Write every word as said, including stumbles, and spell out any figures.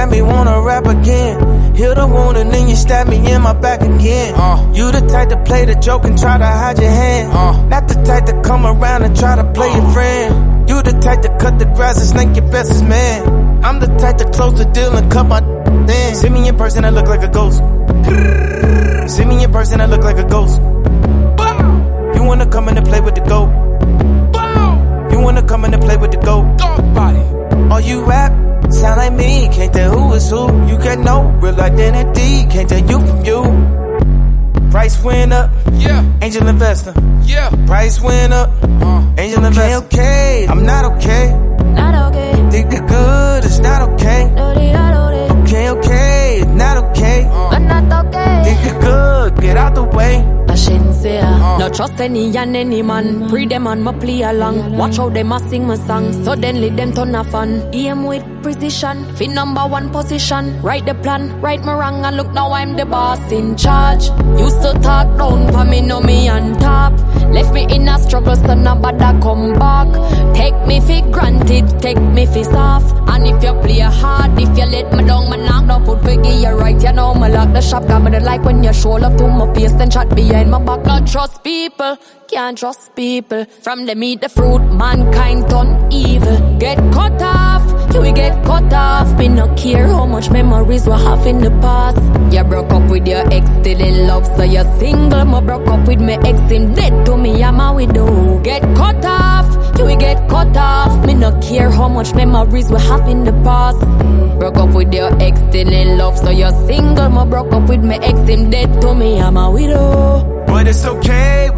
me wanna rap again. Heal the wound and then you stab me in my back again. Uh, you the type to play the joke and try to hide your hand. Uh, Not the type to come around and try to play uh, your friend. You the type to cut the grass and snake your bestest man. I'm the type to close the deal and cut my in. See me in person, I look like a ghost. See me in person, I look like a ghost. You wanna come in and play with the goat? You wanna come in and play with the goat? Body. Oh, you rap? Sound like me, can't tell who is who. You can't know real identity, can't tell you from you. Price went up, yeah. Angel investor, yeah. Price went up, uh. Angel investor. Okay, okay, I'm not okay. Not okay. Think the good is not okay. Okay, okay, it's not okay. Uh. But not okay. Think the good, get out the way. I shouldn't say uh. No trust any and any man. Pre them and my play along. Watch how them a sing my song. Suddenly them turn a fan. Aim with precision. Fit number one position. Write the plan, right my wrong. And look now I'm the boss in charge. Used to talk down for me, know me on top. Left me in a struggle, so nobody come back. Take me for granted, take me for soft. And if you play hard, if you let me down, my knock down foot for give you right. You know me lock the shop, got me the like when you show up to my face, then chat behind my back. Not trust people, can't trust people. From them eat the fruit, mankind turn evil. Get cut off, you will get cut off. Me no care how much memories we have in the past. You broke up with your ex, still in love, so you're single. Me broke up with my ex, him dead to me, I'm a widow. Get cut off, you will get cut off. Me no care how much memories we have in the past. Broke up with your ex, still in love, so you're single. Me broke up with my ex, him dead to me, I'm a widow. But it's okay